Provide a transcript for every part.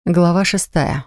Глава 6.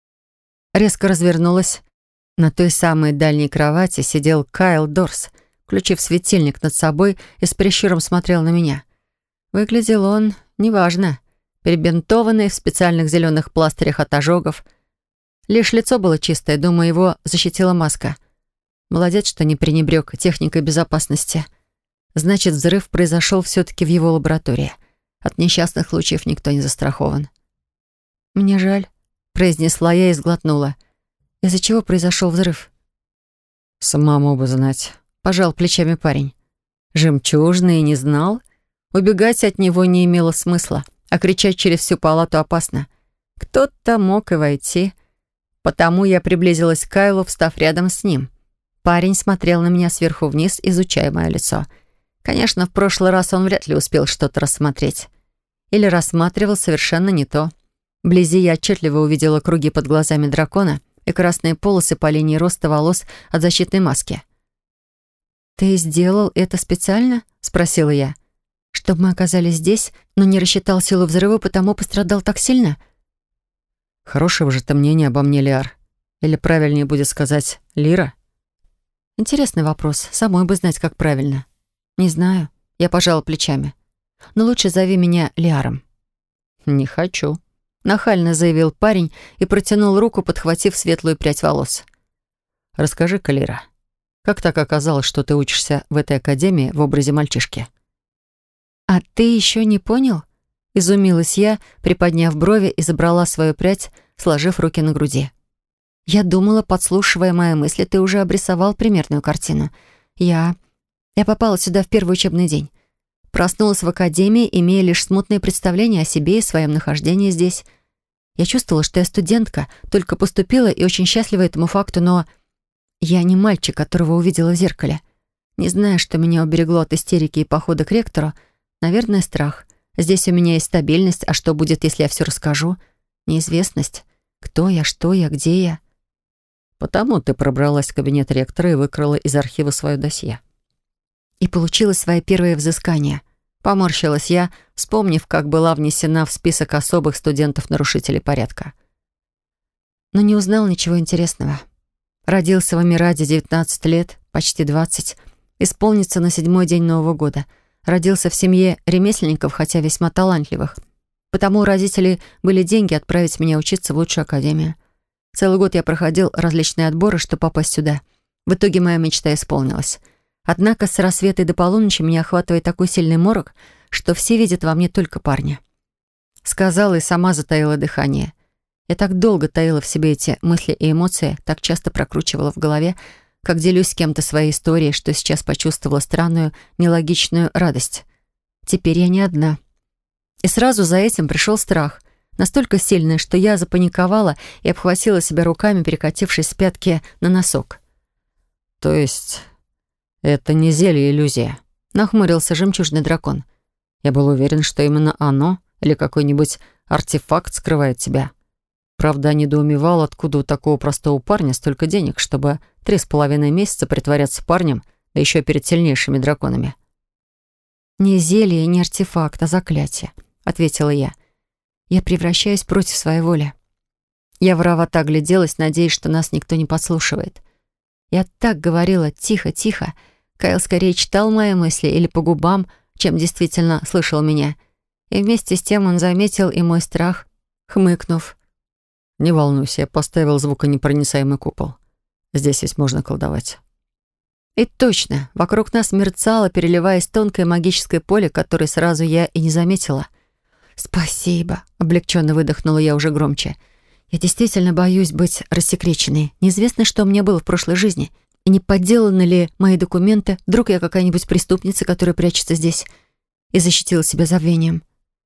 Резко развернулась. На той самой дальней кровати сидел Кайл Дорс, включив светильник над собой и с прищуром смотрел на меня. Выглядел он неважно, перебинтованный в специальных зеленых пластырях от ожогов. Лишь лицо было чистое, думаю, его защитила маска. Молодец, что не пренебрег техникой безопасности. Значит, взрыв произошел все-таки в его лаборатории. От несчастных случаев никто не застрахован. «Мне жаль», — произнесла я и сглотнула. «Из-за чего произошел взрыв?» «Сама мог бы знать», — пожал плечами парень. «Жемчужный не знал? Убегать от него не имело смысла, а кричать через всю палату опасно. Кто-то мог и войти. Потому я приблизилась к Кайлу, встав рядом с ним. Парень смотрел на меня сверху вниз, изучая мое лицо. Конечно, в прошлый раз он вряд ли успел что-то рассмотреть. Или рассматривал совершенно не то. Вблизи я отчетливо увидела круги под глазами дракона и красные полосы по линии роста волос от защитной маски. «Ты сделал это специально?» — спросила я. «Чтобы мы оказались здесь, но не рассчитал силу взрыва, потому пострадал так сильно?» «Хорошего же ты мнения обо мне, Лиар. Или правильнее будет сказать Лира?» «Интересный вопрос. Самой бы знать, как правильно». «Не знаю». Я пожала плечами. «Но лучше зови меня Лиаром». «Не хочу», — нахально заявил парень и протянул руку, подхватив светлую прядь волос. «Расскажи-ка, Лира, как так оказалось, что ты учишься в этой академии в образе мальчишки?» «А ты еще не понял?» — изумилась я, приподняв брови и забрала свою прядь, сложив руки на груди. «Я думала, подслушивая мои мысли, ты уже обрисовал примерную картину. Я попала сюда в первый учебный день. Проснулась в академии, имея лишь смутные представления о себе и своем нахождении здесь. Я чувствовала, что я студентка, только поступила и очень счастлива этому факту, но я не мальчик, которого увидела в зеркале. Не знаю, что меня уберегло от истерики и похода к ректору. Наверное, страх. Здесь у меня есть стабильность, а что будет, если я все расскажу? Неизвестность. Кто я, что я, где я? «Потому ты пробралась в кабинет ректора и выкрала из архива свое досье». И получила свои первые взыскания. Поморщилась я, вспомнив, как была внесена в список особых студентов-нарушителей порядка. Но не узнал ничего интересного. Родился в Амираде 19 лет, почти 20. Исполнится на 7-й день Нового года. Родился в семье ремесленников, хотя весьма талантливых. Потому у родителей были деньги отправить меня учиться в лучшую академию. Целый год я проходил различные отборы, чтобы попасть сюда. В итоге моя мечта исполнилась. Однако с рассвета и до полуночи меня охватывает такой сильный морок, что все видят во мне только парня. Сказала и сама затаила дыхание. Я так долго таила в себе эти мысли и эмоции, так часто прокручивала в голове, как делюсь с кем-то своей историей, что сейчас почувствовала странную, нелогичную радость. Теперь я не одна. И сразу за этим пришел страх, настолько сильный, что я запаниковала и обхватила себя руками, перекатившись с пятки на носок. «То есть это не зелье-иллюзия?» — нахмурился жемчужный дракон. «Я был уверен, что именно оно или какой-нибудь артефакт скрывает тебя. Правда, недоумевал, откуда у такого простого парня столько денег, чтобы 3,5 месяца притворяться парнем, да еще перед сильнейшими драконами». «Не зелье, не артефакт, а заклятие», — ответила я. «Я превращаюсь против своей воли». Я воровато огляделась, надеясь, что нас никто не подслушивает. Я так говорила тихо-тихо. Кайл скорее читал мои мысли или по губам, чем действительно слышал меня. И вместе с тем он заметил и мой страх, хмыкнув. «Не волнуйся, я поставил звуконепроницаемый купол. Здесь ведь можно колдовать». И точно, вокруг нас мерцало, переливаясь тонкое магическое поле, которое сразу я и не заметила. «Спасибо», — облегченно выдохнула я уже громче. «Я действительно боюсь быть рассекреченной. Неизвестно, что у меня было в прошлой жизни. И не подделаны ли мои документы? Вдруг я какая-нибудь преступница, которая прячется здесь?» И защитила себя забвением.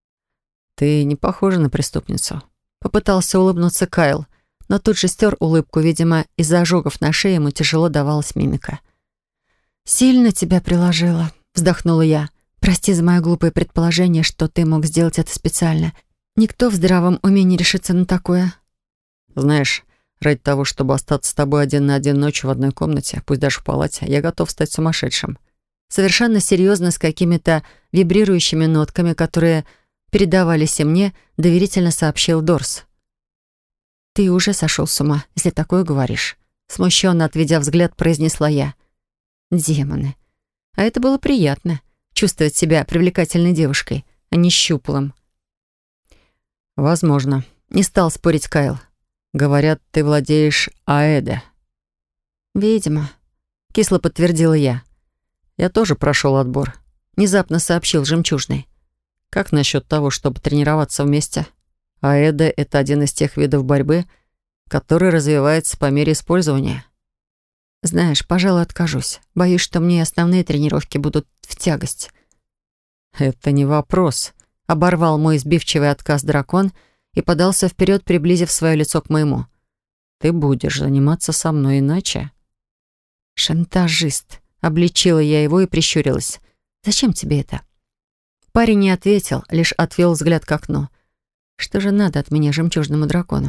«Ты не похожа на преступницу», — попытался улыбнуться Кайл, но тут же стер улыбку. Видимо, из-за ожогов на шее ему тяжело давалась мимика. «Сильно тебя приложила», — вздохнула я. «Прости за мое глупое предположение, что ты мог сделать это специально. Никто в здравом уме не решится на такое». «Знаешь, ради того, чтобы остаться с тобой 1 на 1 ночью в одной комнате, пусть даже в палате, я готов стать сумасшедшим». Совершенно серьезно, с какими-то вибрирующими нотками, которые передавались и мне, доверительно сообщил Дорс. «Ты уже сошел с ума, если такое говоришь», — смущенно отведя взгляд, произнесла я. «Демоны. А это было приятно, чувствовать себя привлекательной девушкой, а не щуплым». «Возможно», — не стал спорить Кайл. «Говорят, ты владеешь Аэде». «Видимо», — кисло подтвердила я. «Я тоже прошел отбор», — внезапно сообщил Жемчужный. «Как насчет того, чтобы тренироваться вместе? Аэде — это один из тех видов борьбы, который развивается по мере использования». «Знаешь, пожалуй, откажусь. Боюсь, что мне основные тренировки будут в тягость». «Это не вопрос», — оборвал мой сбивчивый отказ дракон и подался вперед, приблизив свое лицо к моему. «Ты будешь заниматься со мной иначе». «Шантажист», — обличила я его и прищурилась. «Зачем тебе это?» Парень не ответил, лишь отвел взгляд к окну. «Что же надо от меня жемчужному дракону?»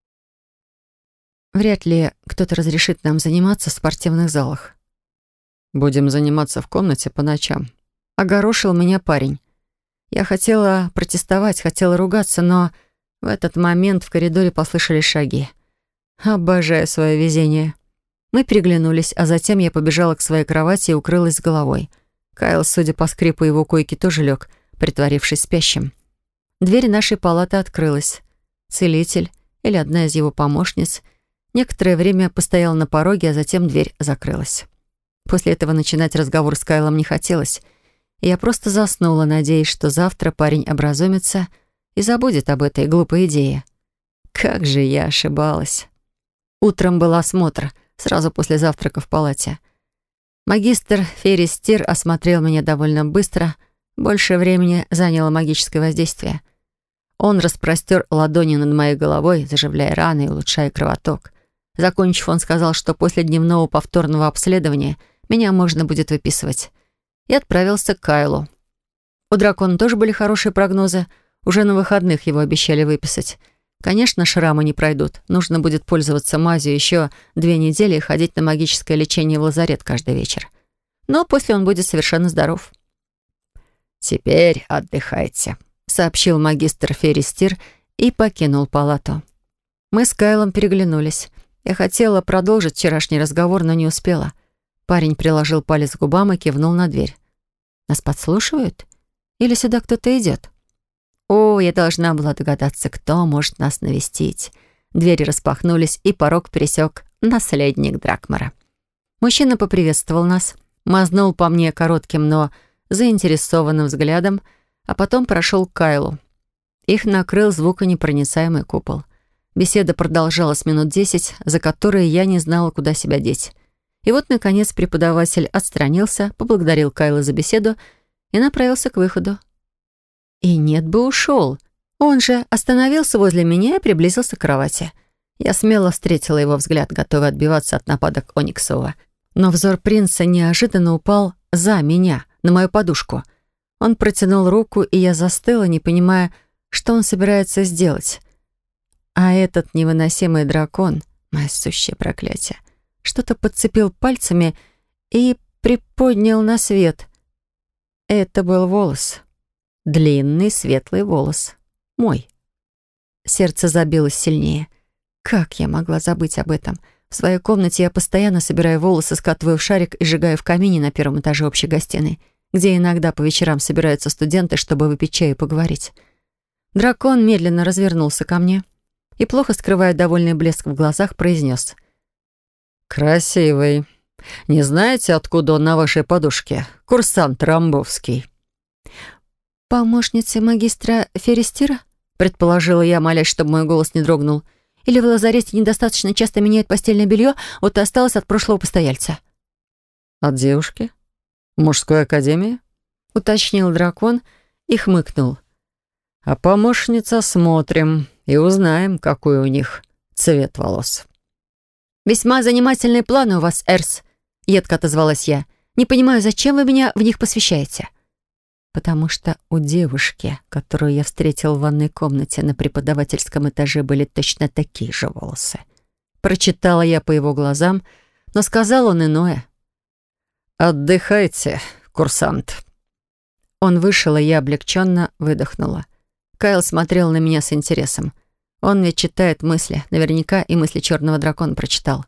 «Вряд ли кто-то разрешит нам заниматься в спортивных залах». «Будем заниматься в комнате по ночам», — огорошил меня парень. Я хотела протестовать, хотела ругаться, но в этот момент в коридоре послышались шаги. Обожаю свое везение. Мы переглянулись, а затем я побежала к своей кровати и укрылась с головой. Кайл, судя по скрипу его койки, тоже лег, притворившись спящим. Дверь нашей палаты открылась. Целитель или одна из его помощниц некоторое время постояла на пороге, а затем дверь закрылась. После этого начинать разговор с Кайлом не хотелось, и я просто заснула, надеясь, что завтра парень образумится и забудет об этой глупой идее. Как же я ошибалась. Утром был осмотр, сразу после завтрака в палате. Магистр Ферристир осмотрел меня довольно быстро, больше времени заняло магическое воздействие. Он распростер ладони над моей головой, заживляя раны и улучшая кровоток. Закончив, он сказал, что после дневного повторного обследования меня можно будет выписывать. И отправился к Кайлу. У дракона тоже были хорошие прогнозы. Уже на выходных его обещали выписать. Конечно, шрамы не пройдут. Нужно будет пользоваться мазью еще 2 недели и ходить на магическое лечение в лазарет каждый вечер. Но после он будет совершенно здоров. «Теперь отдыхайте», — сообщил магистр Ферристир и покинул палату. Мы с Кайлом переглянулись. Я хотела продолжить вчерашний разговор, но не успела. Парень приложил палец к губам и кивнул на дверь. «Нас подслушивают? Или сюда кто-то идет?» О, я должна была догадаться, кто может нас навестить. Двери распахнулись, и порог пересек наследник Дракмара. Мужчина поприветствовал нас, мазнул по мне коротким, но заинтересованным взглядом, а потом прошел к Кайлу. Их накрыл звуконепроницаемый купол. Беседа продолжалась минут 10, за которые я не знала, куда себя деть. И вот, наконец, преподаватель отстранился, поблагодарил Кайла за беседу и направился к выходу. И нет бы ушел. Он же остановился возле меня и приблизился к кровати. Я смело встретила его взгляд, готовый отбиваться от нападок Ониксова. Но взор принца неожиданно упал за меня, на мою подушку. Он протянул руку, и я застыла, не понимая, что он собирается сделать. А этот невыносимый дракон, мое сущее проклятие, что-то подцепил пальцами и приподнял на свет. Это был волос. Длинный светлый волос. Мой. Сердце забилось сильнее. Как я могла забыть об этом? В своей комнате я постоянно собираю волосы, скатываю в шарик и сжигаю в камине на 1-м этаже общей гостиной, где иногда по вечерам собираются студенты, чтобы выпить чай и поговорить. Дракон медленно развернулся ко мне и, плохо скрывая довольный блеск в глазах, произнес: «Красивый. Не знаете, откуда он на вашей подушке? Курсант Рамбовский». «Помощница магистра Ферристира?» — предположила я, молясь, чтобы мой голос не дрогнул. «Или в лазарете недостаточно часто меняют постельное белье, вот и осталось от прошлого постояльца?» «От девушки? Мужской академии?» — уточнил дракон и хмыкнул. «А помощница смотрим и узнаем, какой у них цвет волос». «Весьма занимательные планы у вас, Эрс», — едко отозвалась я. «Не понимаю, зачем вы меня в них посвящаете?» «Потому что у девушки, которую я встретил в ванной комнате на преподавательском этаже, были точно такие же волосы». Прочитала я по его глазам, но сказал он иное. «Отдыхайте, курсант». Он вышел, и я облегченно выдохнула. Кайл смотрел на меня с интересом. Он ведь читает мысли. Наверняка и мысли черного дракона прочитал.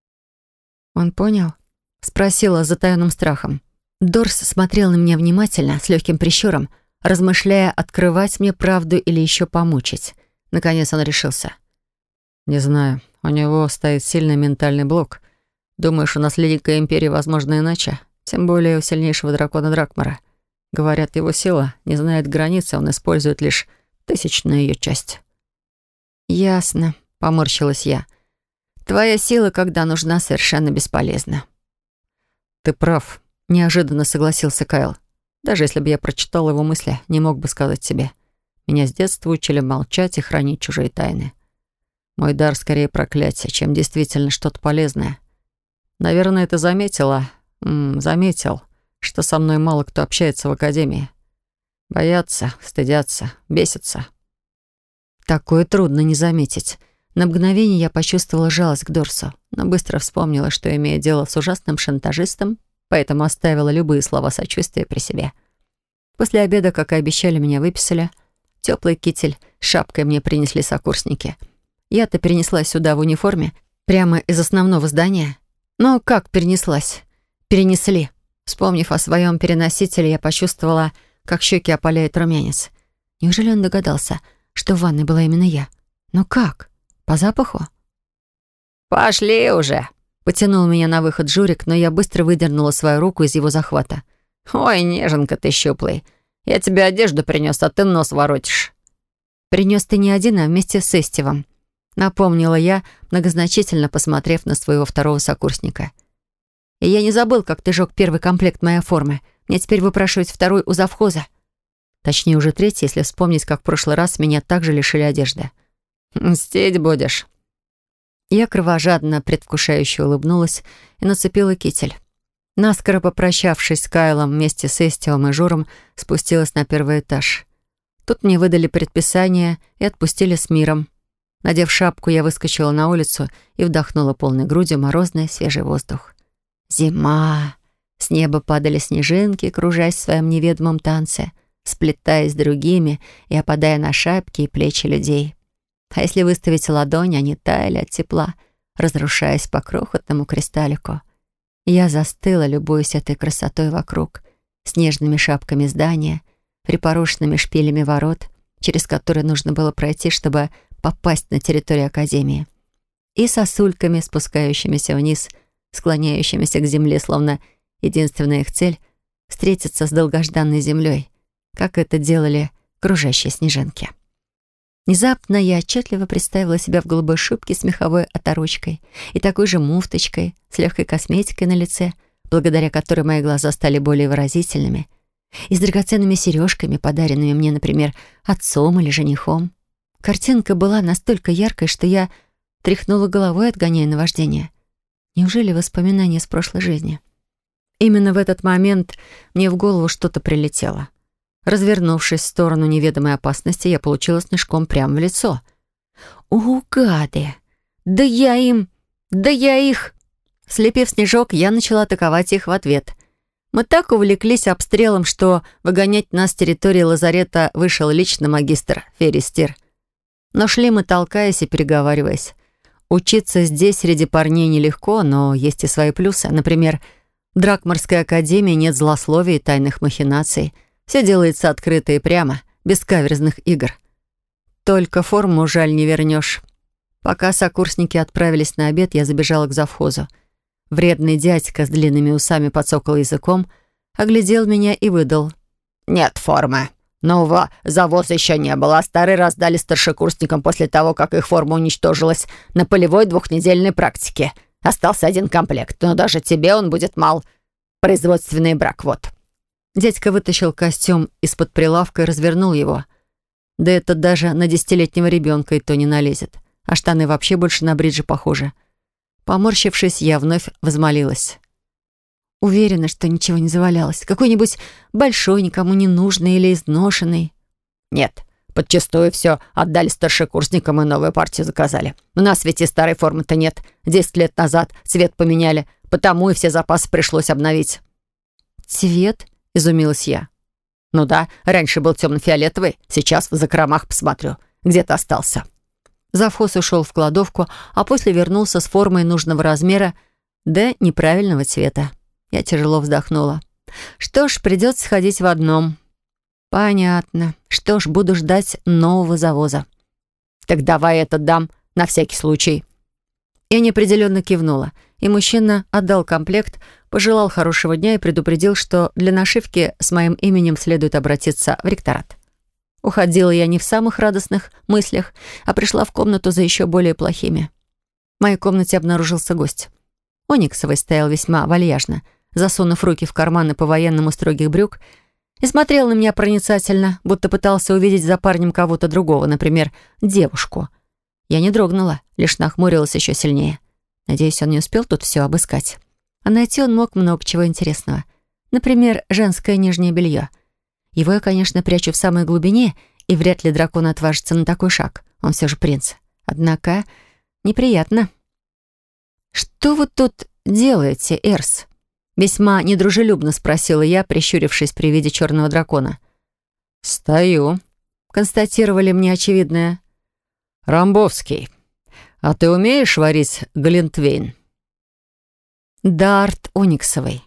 «Он понял?» — спросила с затаенным страхом. Дорс смотрел на меня внимательно, с легким прищуром, размышляя, открывать мне правду или еще помучить. Наконец он решился. «Не знаю. У него стоит сильный ментальный блок. Думаешь, у наследника Империи возможно иначе? Тем более у сильнейшего дракона Дракмара. Говорят, его сила не знает границы, он использует лишь тысячную ее часть». «Ясно», — поморщилась я. «Твоя сила, когда нужна, совершенно бесполезна». «Ты прав», — неожиданно согласился Кайл. «Даже если бы я прочитал его мысли, не мог бы сказать тебе. Меня с детства учили молчать и хранить чужие тайны. Мой дар скорее проклятие, чем действительно что-то полезное. Наверное, ты заметил, что со мной мало кто общается в академии. Боятся, стыдятся, бесятся». Такое трудно не заметить. На мгновение я почувствовала жалость к Дорсу, но быстро вспомнила, что имею дело с ужасным шантажистом, поэтому оставила любые слова сочувствия при себе. После обеда, как и обещали, меня выписали. Теплый китель с шапкой мне принесли сокурсники. Я-то перенеслась сюда в униформе, прямо из основного здания. Но как перенеслась? Перенесли. Вспомнив о своем переносителе, я почувствовала, как щеки опаляет румянец. Неужели он догадался, что в ванной была именно я? Но как? По запаху? «Пошли уже!» — потянул меня на выход Журик, но я быстро выдернула свою руку из его захвата. «Ой, неженка ты щуплый. Я тебе одежду принес, а ты нос воротишь». «Принес ты не один, а вместе с Эстивом», — напомнила я, многозначительно посмотрев на своего второго сокурсника. «И я не забыл, как ты жег первый комплект моей формы. Мне теперь выпрашивать второй у завхоза. Точнее, уже третий, если вспомнить, как в прошлый раз меня также лишили одежды». «Мстить будешь». Я кровожадно, предвкушающе улыбнулась и нацепила китель. Наскоро попрощавшись с Кайлом вместе с Эстиом и Журом, спустилась на первый этаж. Тут мне выдали предписание и отпустили с миром. Надев шапку, я выскочила на улицу и вдохнула полной грудью морозный свежий воздух. Зима! С неба падали снежинки, кружась в своем неведомом танце, сплетаясь с другими и опадая на шапки и плечи людей. А если выставить ладонь, они таяли от тепла, разрушаясь по крохотному кристаллику. Я застыла, любуясь этой красотой вокруг, снежными шапками здания, припорошенными шпилями ворот, через которые нужно было пройти, чтобы попасть на территорию Академии, и сосульками, спускающимися вниз, склоняющимися к земле, словно единственная их цель — встретиться с долгожданной землей, как это делали кружащие снежинки. Внезапно я отчетливо представила себя в голубой шубке с меховой оторочкой и такой же муфточкой с легкой косметикой на лице, благодаря которой мои глаза стали более выразительными, и с драгоценными сережками, подаренными мне, например, отцом или женихом. Картинка была настолько яркой, что я тряхнула головой, отгоняя наваждение. Неужели воспоминания с прошлой жизни? Именно в этот момент мне в голову что-то прилетело. Развернувшись в сторону неведомой опасности, я получила снежком прямо в лицо. «О, гады! Да я их!» Слепив снежок, я начала атаковать их в ответ. Мы так увлеклись обстрелом, что выгонять нас с территории лазарета вышел лично магистр Феристир. Но шли мы, толкаясь и переговариваясь. Учиться здесь среди парней нелегко, но есть и свои плюсы. Например, в Дракмарской академии нет злословия и тайных махинаций. Все делается открыто и прямо, без каверзных игр. Только форму, жаль, не вернешь. Пока сокурсники отправились на обед, я забежала к завхозу. Вредный дядька с длинными усами подсокал языком, оглядел меня и выдал: «Нет формы. Нового завоза еще не было, а старый раздали старшекурсникам после того, как их форма уничтожилась на полевой 2-недельной практике. Остался один комплект, но даже тебе он будет мал. Производственный брак, вот». Дядька вытащил костюм из-под прилавка и развернул его. Да это даже на 10-летнего ребенка и то не налезет. А штаны вообще больше на бриджи похожи. Поморщившись, я вновь взмолилась. Уверена, что ничего не завалялось. Какой-нибудь большой, никому не нужный или изношенный. «Нет, подчистую все отдали старшекурсникам и новую партию заказали. У нас ведь и старой формы-то нет. 10 лет назад цвет поменяли, потому и все запасы пришлось обновить». «Цвет?» — изумилась я. «Ну да, раньше был темно-фиолетовый, сейчас в закромах посмотрю. Где-то остался». Завхоз ушел в кладовку, а после вернулся с формой нужного размера, да неправильного цвета. Я тяжело вздохнула. Что ж, придется сходить в одном. Понятно. Что ж, буду ждать нового завоза. Так давай это дам, на всякий случай. Я неопределенно кивнула, и мужчина отдал комплект, пожелал хорошего дня и предупредил, что для нашивки с моим именем следует обратиться в ректорат. Уходила я не в самых радостных мыслях, а пришла в комнату за еще более плохими. В моей комнате обнаружился гость. Ониксовый стоял весьма вальяжно, засунув руки в карманы по-военному строгих брюк, и смотрел на меня проницательно, будто пытался увидеть за парнем кого-то другого, например, девушку. Я не дрогнула, лишь нахмурилась еще сильнее. Надеюсь, он не успел тут все обыскать. А найти он мог много чего интересного. Например, женское нижнее белье. Его я, конечно, прячу в самой глубине, и вряд ли дракон отважится на такой шаг. Он все же принц. Однако неприятно. «Что вы тут делаете, Эрс?» Весьма недружелюбно спросила я, прищурившись при виде черного дракона. «Стою», — констатировали мне очевидное. «Рамбовский, а ты умеешь варить глинтвейн?» «Дарт Ониксовый».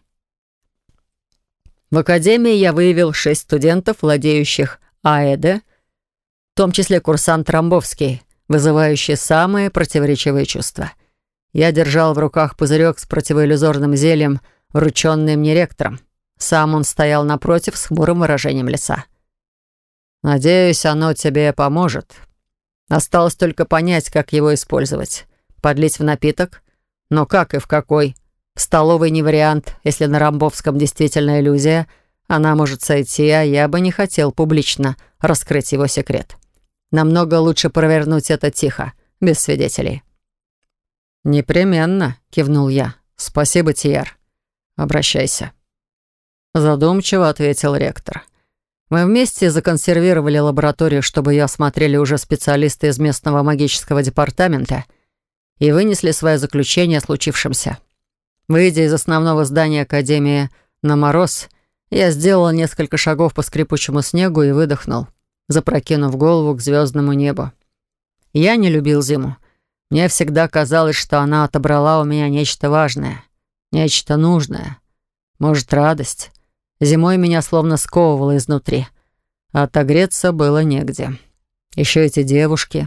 В академии я выявил 6 студентов, владеющих аэде, в том числе курсант Рамбовский, вызывающий самые противоречивые чувства. Я держал в руках пузырек с противоиллюзорным зельем, врученный мне ректором. Сам он стоял напротив с хмурым выражением лица. «Надеюсь, оно тебе поможет. Осталось только понять, как его использовать. Подлить в напиток? Но как и в какой? В столовой не вариант. Если на Рамбовском действительно иллюзия, она может сойти, а я бы не хотел публично раскрыть его секрет. Намного лучше провернуть это тихо, без свидетелей». «Непременно», — кивнул я. «Спасибо, Тияр. Обращайся». Задумчиво ответил ректор. «Мы вместе законсервировали лабораторию, чтобы ее осмотрели уже специалисты из местного магического департамента и вынесли свое заключение о случившемся. Выйдя из основного здания Академии на мороз, я сделал несколько шагов по скрипучему снегу и выдохнул, запрокинув голову к звездному небу. Я не любил зиму. Мне всегда казалось, что она отобрала у меня нечто важное, нечто нужное. Может, радость. Зимой меня словно сковывало изнутри. А отогреться было негде. Еще эти девушки.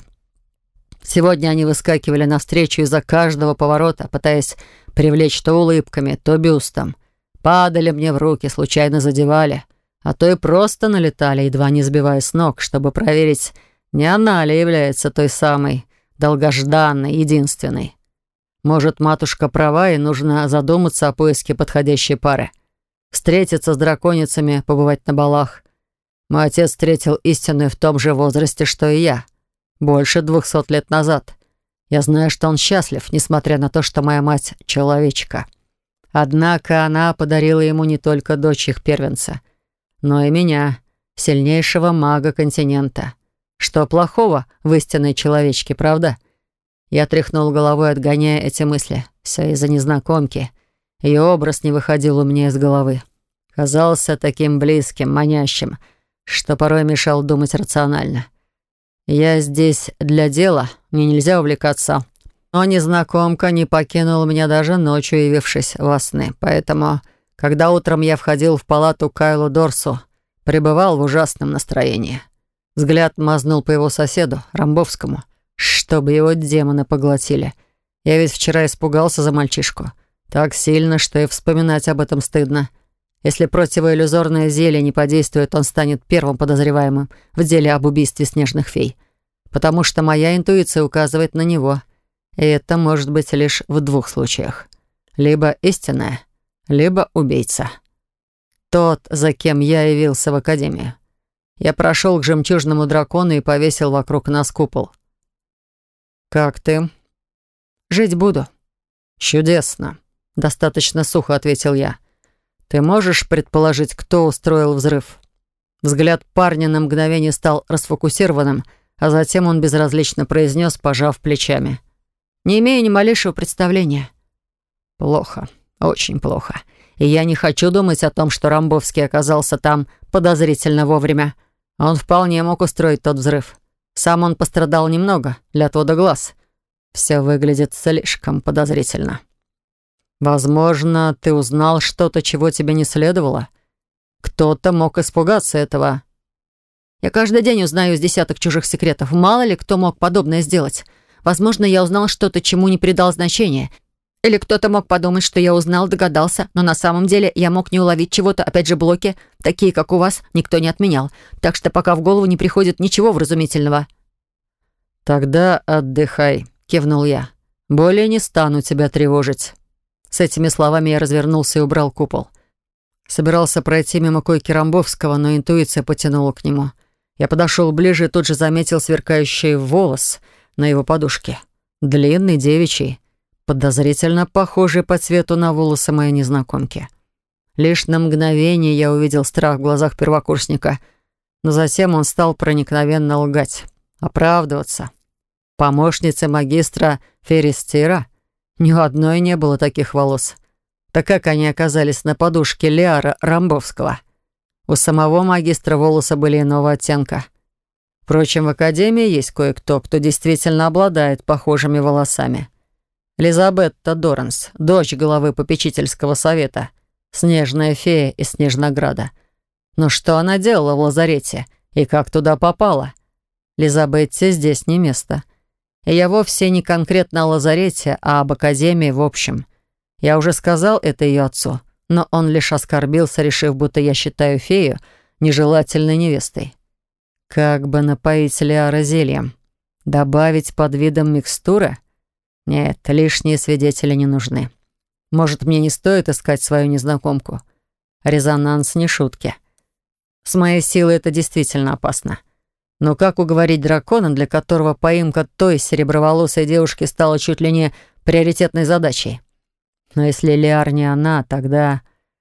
Сегодня они выскакивали навстречу из-за каждого поворота, пытаясь привлечь то улыбками, то бюстом. Падали мне в руки, случайно задевали, а то и просто налетали, едва не сбивая с ног, чтобы проверить, не она ли является той самой долгожданной, единственной. Может, матушка права, и нужно задуматься о поиске подходящей пары. Встретиться с драконицами, побывать на балах. Мой отец встретил истинную в том же возрасте, что и я. Больше 200 лет назад. Я знаю, что он счастлив, несмотря на то, что моя мать — человечка. Однако она подарила ему не только дочь их первенца, но и меня, сильнейшего мага континента. Что плохого в истинной человечке, правда? Я тряхнул головой, отгоняя эти мысли. Все из-за незнакомки. Ее образ не выходил у меня из головы. Казался таким близким, манящим, что порой мешал думать рационально. Я здесь для дела, мне нельзя увлекаться. Но незнакомка не покинула меня даже ночью, явившись во сны. Поэтому, когда утром я входил в палату к Кайлу Дорсу, пребывал в ужасном настроении. Взгляд мазнул по его соседу, Рамбовскому, чтобы его демоны поглотили. Я ведь вчера испугался за мальчишку. Так сильно, что и вспоминать об этом стыдно. Если противоиллюзорное зелье не подействует, он станет первым подозреваемым в деле об убийстве снежных фей. Потому что моя интуиция указывает на него. И это может быть лишь в 2 случаях. Либо истинная, либо убийца. Тот, за кем я явился в академию. Я прошел к жемчужному дракону и повесил вокруг нас купол. «Как ты?» «Жить буду». «Чудесно», — достаточно сухо ответил я. «Ты можешь предположить, кто устроил взрыв?» Взгляд парня на мгновение стал расфокусированным, а затем он безразлично произнес, пожав плечами. «Не имею ни малейшего представления». «Плохо, очень плохо. И я не хочу думать о том, что Рамбовский оказался там подозрительно вовремя. Он вполне мог устроить тот взрыв. Сам он пострадал немного для отвода глаз. Все выглядит слишком подозрительно. Возможно, ты узнал что-то, чего тебе не следовало. Кто-то мог испугаться этого. Я каждый день узнаю с десяток чужих секретов. Мало ли кто мог подобное сделать. Возможно, я узнал что-то, чему не придал значения. Или кто-то мог подумать, что я узнал, догадался. Но на самом деле я мог не уловить чего-то. Опять же, блоки, такие, как у вас, никто не отменял. Так что пока в голову не приходит ничего вразумительного. «Тогда отдыхай», — кивнул я. «Более не стану тебя тревожить». С этими словами я развернулся и убрал купол. Собирался пройти мимо койки Рамбовского, но интуиция потянула к нему. Я подошел ближе и тут же заметил сверкающий волос на его подушке. Длинный, девичий, подозрительно похожий по цвету на волосы моей незнакомки. Лишь на мгновение я увидел страх в глазах первокурсника, но затем он стал проникновенно лгать, оправдываться. Помощнице магистра Ферестира ни у одной не было таких волос. Так как они оказались на подушке Лиара Рамбовского? У самого магистра волосы были иного оттенка. Впрочем, в академии есть кое-кто, кто действительно обладает похожими волосами. Лизабетта Доранс, дочь главы попечительского совета, снежная фея из Снежнограда. Но что она делала в лазарете и как туда попала? Лизабетте здесь не место. И я вовсе не конкретно о лазарете, а об академии в общем. Я уже сказал это ее отцу, но он лишь оскорбился, решив, будто я считаю фею нежелательной невестой. Как бы напоить Лиара зельем? Добавить под видом микстуры? Нет, лишние свидетели не нужны. Может, мне не стоит искать свою незнакомку? Резонанс не шутки. С моей силой это действительно опасно. Но как уговорить дракона, для которого поимка той сереброволосой девушки стала чуть ли не приоритетной задачей? Но если Лиар не она, тогда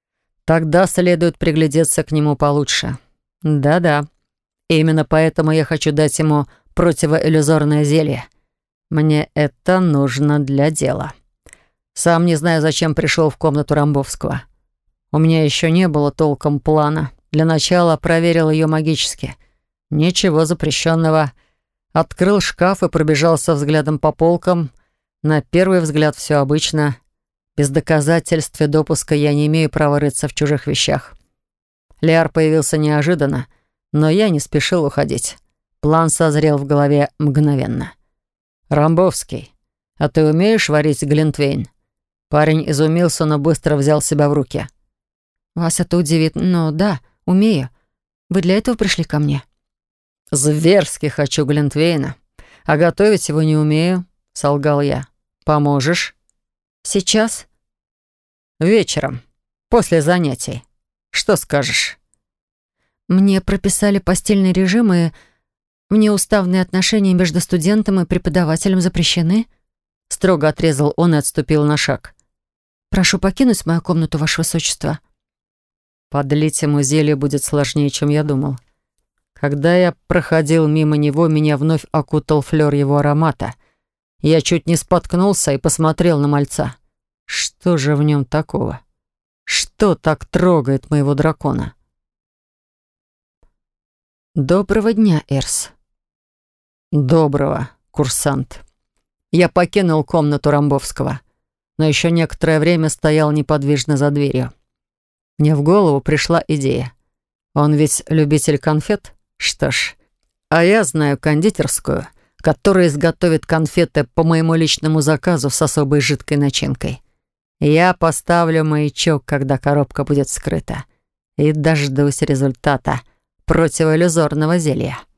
следует приглядеться к нему получше. Да-да. Именно поэтому я хочу дать ему противоиллюзорное зелье. Мне это нужно для дела. Сам не знаю, зачем пришел в комнату Рамбовского. У меня еще не было толком плана. Для начала проверил ее магически. Ничего запрещенного. Открыл шкаф и пробежался взглядом по полкам. На первый взгляд все обычно. Без доказательств и допуска я не имею права рыться в чужих вещах. Лиар появился неожиданно, но я не спешил уходить. План созрел в голове мгновенно. «Рамбовский, а ты умеешь варить глинтвейн?» Парень изумился, но быстро взял себя в руки. Вас это удивит, но да, умею. Вы для этого пришли ко мне? «Зверски хочу глинтвейна, а готовить его не умею», — солгал я. «Поможешь?» Сейчас? «Вечером, после занятий. Что скажешь?» Мне прописали постельный режим, и внеуставные отношения между студентом и преподавателем запрещены. Строго отрезал он и отступил на шаг. Прошу покинуть мою комнату, Ваше Высочество. Подлить ему зелье будет сложнее, чем я думал. Когда я проходил мимо него, меня вновь окутал флёр его аромата. Я чуть не споткнулся и посмотрел на мальца. Что же в нем такого? Что так трогает моего дракона? Доброго дня, Эрс. Доброго, курсант. Я покинул комнату Рамбовского, но еще некоторое время стоял неподвижно за дверью. Мне в голову пришла идея. Он ведь любитель конфет? Что ж, а я знаю кондитерскую, которая изготовит конфеты по моему личному заказу с особой жидкой начинкой. Я поставлю маячок, когда коробка будет вскрыта, и дождусь результата противоиллюзорного зелья.